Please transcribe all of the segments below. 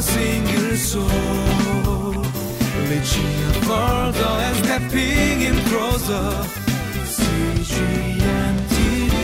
single soul, reaching further and stepping in closer. CGNTV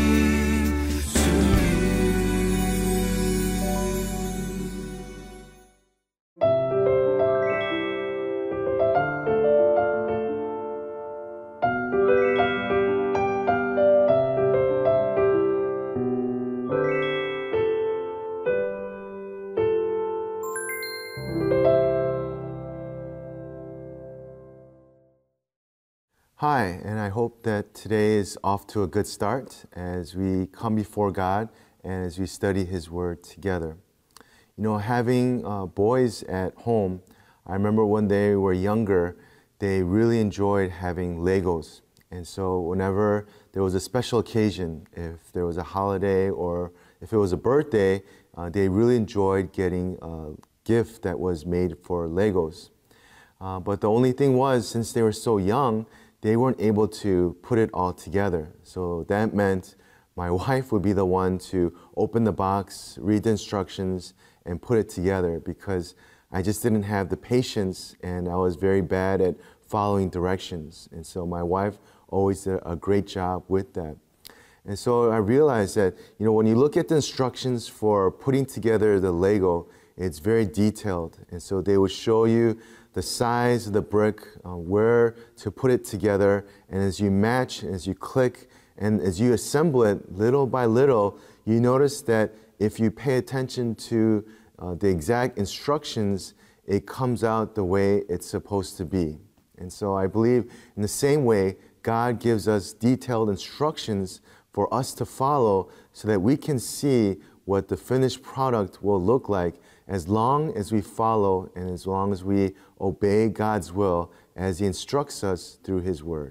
Hi, and I hope that today is off to a good start as we come before God and as we study His Word together. You know, having boys at home, I remember when they were younger, they really enjoyed having Legos. And so whenever there was a special occasion, if there was a holiday or if it was a birthday, they really enjoyed getting a gift that was made for Legos. But the only thing was, since they were so young, they weren't able to put it all together. So that meant my wife would be the one to open the box, read the instructions, and put it together because I just didn't have the patience and I was very bad at following directions. And so my wife always did a great job with that. And so I realized that, you know, when you look at the instructions for putting together the Lego, it's very detailed. And so they would show you the size of the brick, where to put it together, and as you match, as you click, and as you assemble it little by little, you notice that if you pay attention to the exact instructions, it comes out the way it's supposed to be. And so I believe in the same way, God gives us detailed instructions for us to follow so that we can see what the finished product will look like as long as we follow and as long as we obey God's will as He instructs us through His Word.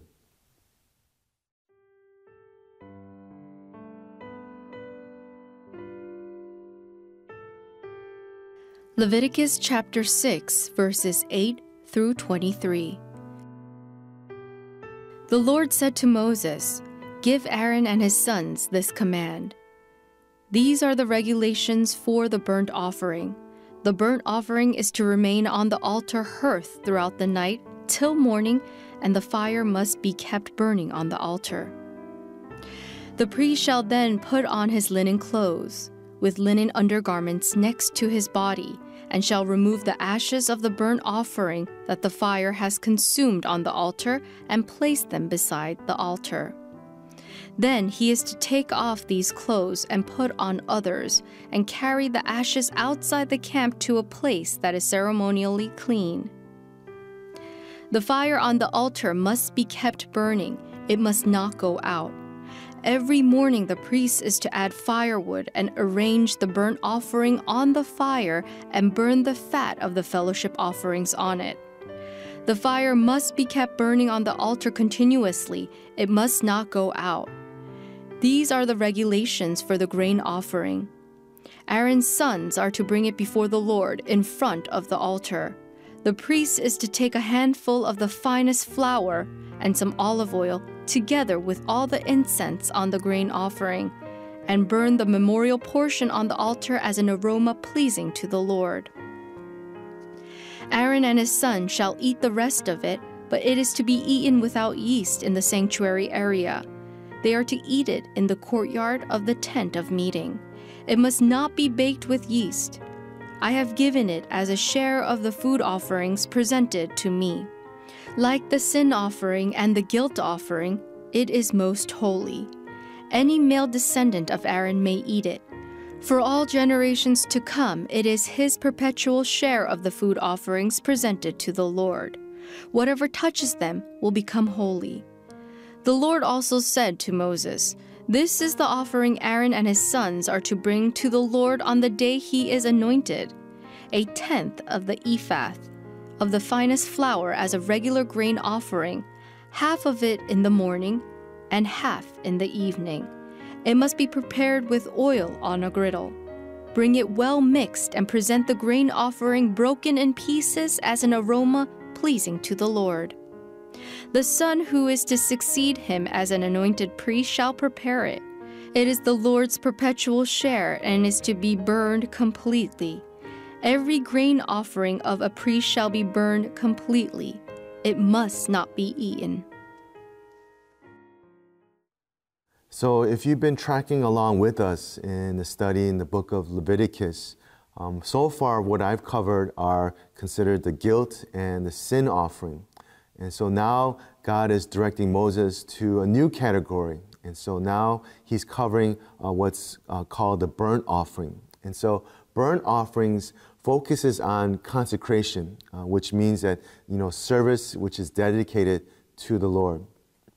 Leviticus chapter 6, verses 8 through 23. The Lord said to Moses, "Give Aaron and his sons this command. These are the regulations for the burnt offering. The burnt offering is to remain on the altar hearth throughout the night till morning, and the fire must be kept burning on the altar. The priest shall then put on his linen clothes, with linen undergarments next to his body, and shall remove the ashes of the burnt offering that the fire has consumed on the altar, and place them beside the altar. Then he is to take off these clothes and put on others, and carry the ashes outside the camp to a place that is ceremonially clean. The fire on the altar must be kept burning. It must not go out. Every morning the priest is to add firewood and arrange the burnt offering on the fire and burn the fat of the fellowship offerings on it. The fire must be kept burning on the altar continuously. It must not go out. These are the regulations for the grain offering. Aaron's sons are to bring it before the Lord in front of the altar. The priest is to take a handful of the finest flour and some olive oil, together with all the incense on the grain offering, and burn the memorial portion on the altar as an aroma pleasing to the Lord. Aaron and his son shall eat the rest of it, but it is to be eaten without yeast in the sanctuary area. They are to eat it in the courtyard of the tent of meeting. It must not be baked with yeast. I have given it as a share of the food offerings presented to me. Like the sin offering and the guilt offering, it is most holy. Any male descendant of Aaron may eat it. For all generations to come, it is his perpetual share of the food offerings presented to the Lord. Whatever touches them will become holy. The Lord also said to Moses, "This is the offering Aaron and his sons are to bring to the Lord on the day he is anointed: 1/10 of the ephah of the finest flour as a regular grain offering, half of it in the morning and half in the evening. It must be prepared with oil on a griddle. Bring it well mixed and present the grain offering broken in pieces as an aroma pleasing to the Lord. The son who is to succeed him as an anointed priest shall prepare it. It is the Lord's perpetual share and is to be burned completely. Every grain offering of a priest shall be burned completely. It must not be eaten. So if you've been tracking along with us in the study in the book of Leviticus, so far what I've covered are considered the guilt and the sin offering. And so now God is directing Moses to a new category. And so now he's covering what's called the burnt offering. And so burnt offerings focuses on consecration, which means that, service which is dedicated to the Lord.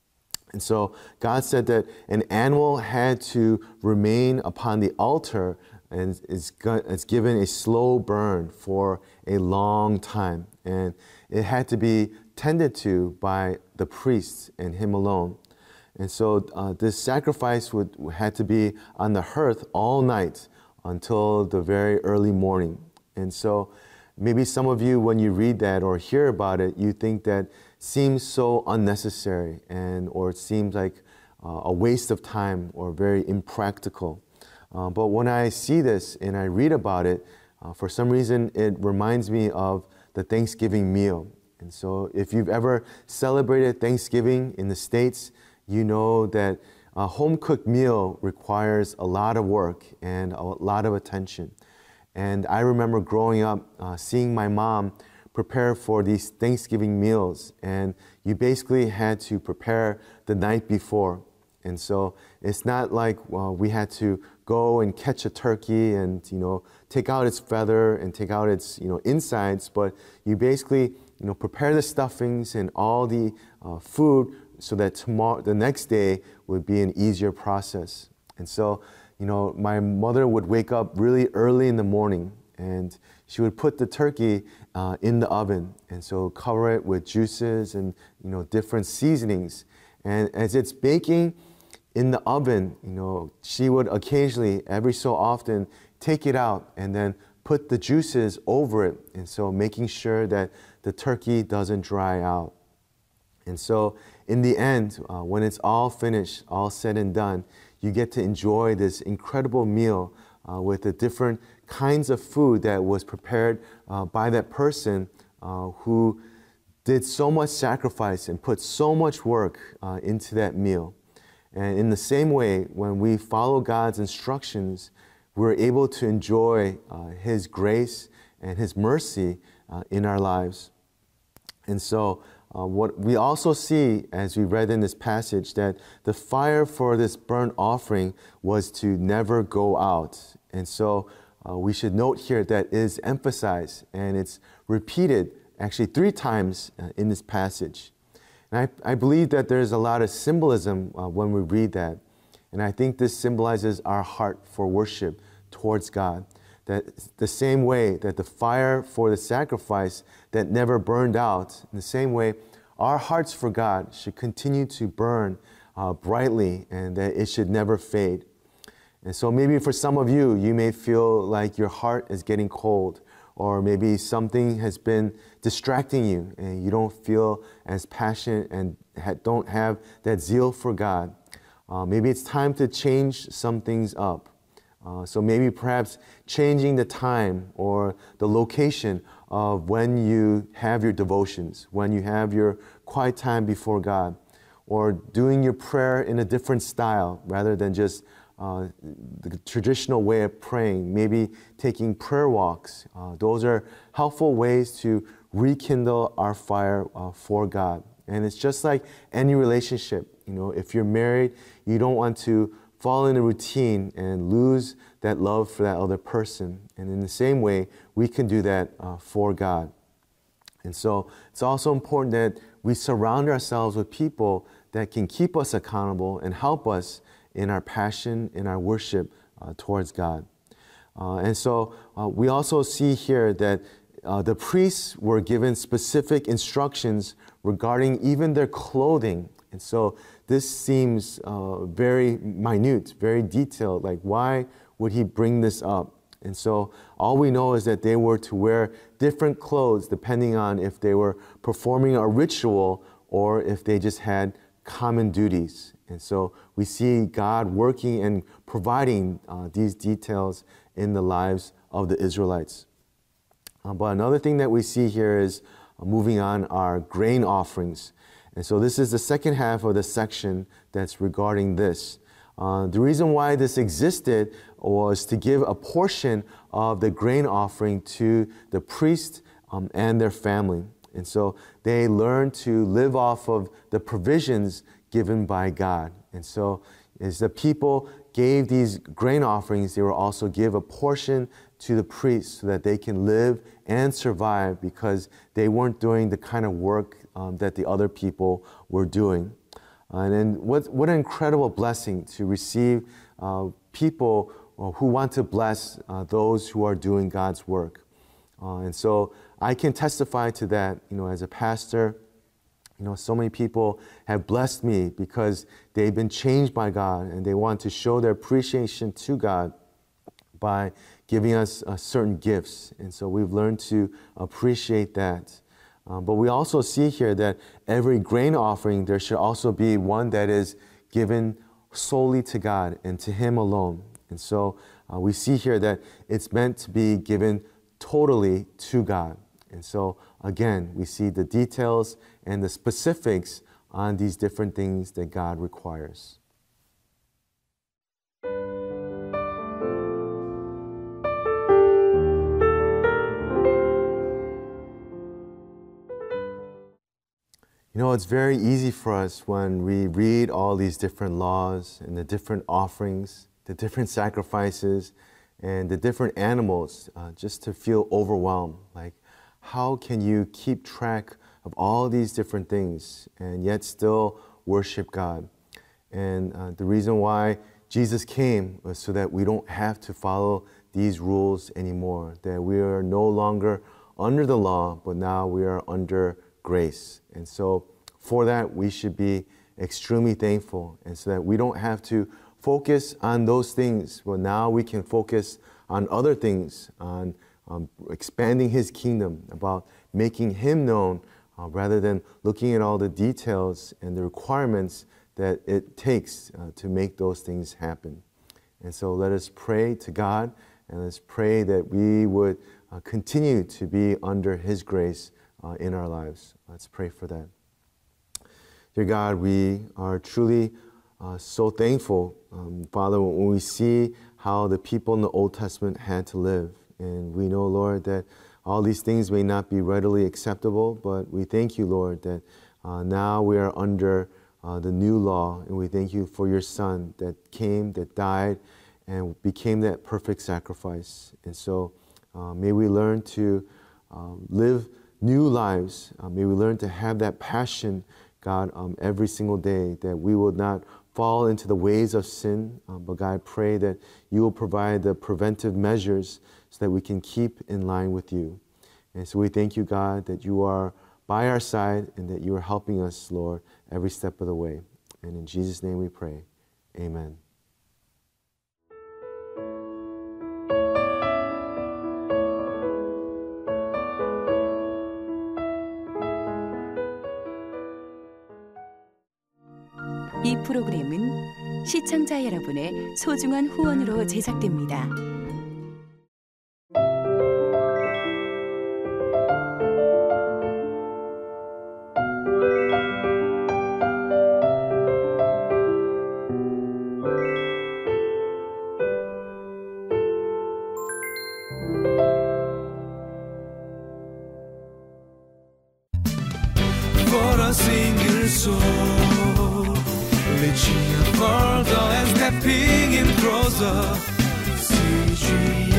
And so God said that an animal had to remain upon the altar and is given a slow burn for a long time. And it had to be tended to by the priest and him alone. And so this sacrifice had to be on the hearth all night until the very early morning. And so maybe some of you, when you read that or hear about it, you think that seems so unnecessary or it seems like a waste of time or very impractical. But when I see this and I read about it, for some reason it reminds me of the Thanksgiving meal. And so if you've ever celebrated Thanksgiving in the States, you know that a home-cooked meal requires a lot of work and a lot of attention. And I remember growing up, seeing my mom prepare for these Thanksgiving meals, and you basically had to prepare the night before. And so it's not like we had to go and catch a turkey and take out its feather and take out its insides, but you basically prepare the stuffings and all the food so that the next day would be an easier process. And so my mother would wake up really early in the morning and she would put the turkey in the oven, and so cover it with juices and different seasonings. And as it's baking in the oven, she would occasionally, every so often, take it out and then put the juices over it, and so making sure that the turkey doesn't dry out. And so in the end, when it's all finished, all said and done, you get to enjoy this incredible meal with the different kinds of food that was prepared by that person who did so much sacrifice and put so much work into that meal. And in the same way, when we follow God's instructions, we're able to enjoy His grace and His mercy in our lives. And so what we also see, as we read in this passage, that the fire for this burnt offering was to never go out. And so we should note here that it is emphasized and it's repeated actually 3 times in this passage. And I believe that there's a lot of symbolism when we read that. And I think this symbolizes our heart for worship towards God. That the same way that the fire for the sacrifice that never burned out, in the same way, our hearts for God should continue to burn brightly and that it should never fade. And so maybe for some of you, you may feel like your heart is getting cold, or maybe something has been distracting you and you don't feel as passionate and don't have that zeal for God. Maybe it's time to change some things up. So maybe perhaps changing the time or the location of when you have your devotions, when you have your quiet time before God, or doing your prayer in a different style rather than just the traditional way of praying, maybe taking prayer walks. Those are helpful ways to rekindle our fire for God. And it's just like any relationship. If you're married, you don't want to fall in a routine and lose that love for that other person. And in the same way, we can do that for God. And so it's also important that we surround ourselves with people that can keep us accountable and help us in our passion, in our worship towards God. And so we also see here that the priests were given specific instructions regarding even their clothing. And so this seems very minute, very detailed. Like, why would he bring this up? And so all we know is that they were to wear different clothes depending on if they were performing a ritual or if they just had common duties. And so we see God working and providing these details in the lives of the Israelites. But another thing that we see here is moving on our grain offerings. And so this is the second half of the section that's regarding this. The reason why this existed was to give a portion of the grain offering to the priest and their family. And so they learned to live off of the provisions given by God. And so as the people gave these grain offerings, they will also give a portion to the priests so that they can live and survive, because they weren't doing the kind of work that the other people were doing. And then what an incredible blessing to receive people who want to bless those who are doing God's work. And so I can testify to that, as a pastor. So many people have blessed me because they've been changed by God, and they want to show their appreciation to God by giving us certain gifts. And so we've learned to appreciate that. But we also see here that every grain offering, there should also be one that is given solely to God and to Him alone. And so we see here that it's meant to be given totally to God. And so again, we see the details and the specifics on these different things that God requires. It's very easy for us when we read all these different laws and the different offerings, the different sacrifices, and the different animals, just to feel overwhelmed. Like, how can you keep track of all these different things and yet still worship God? And the reason why Jesus came was so that we don't have to follow these rules anymore, that we are no longer under the law, but now we are under grace. And so for that, we should be extremely thankful, and so that we don't have to focus on those things, but now we can focus on other things, on expanding His kingdom, about making Him known, rather than looking at all the details and the requirements that it takes to make those things happen. And so let us pray to God, and let's pray that we would continue to be under His grace in our lives. Let's pray for that. Dear God, we are truly so thankful, Father, when we see how the people in the Old Testament had to live. And we know, Lord, that all these things may not be readily acceptable, but we thank you, Lord, that now we are under the new law, and we thank you for your Son that came, that died, and became that perfect sacrifice. And so may we learn to live new lives. May we learn to have that passion, God, every single day, that we will not fall into the ways of sin. But God, I pray that you will provide the preventive measures so that we can keep in line with you. And so we thank you, God, that you are by our side and that you are helping us, Lord, every step of the way. And in Jesus' name we pray. Amen. 이 프로그램은 시청자 여러분의 소중한 후원으로 제작됩니다. For a single soul, reaching further and stepping in closer. CGM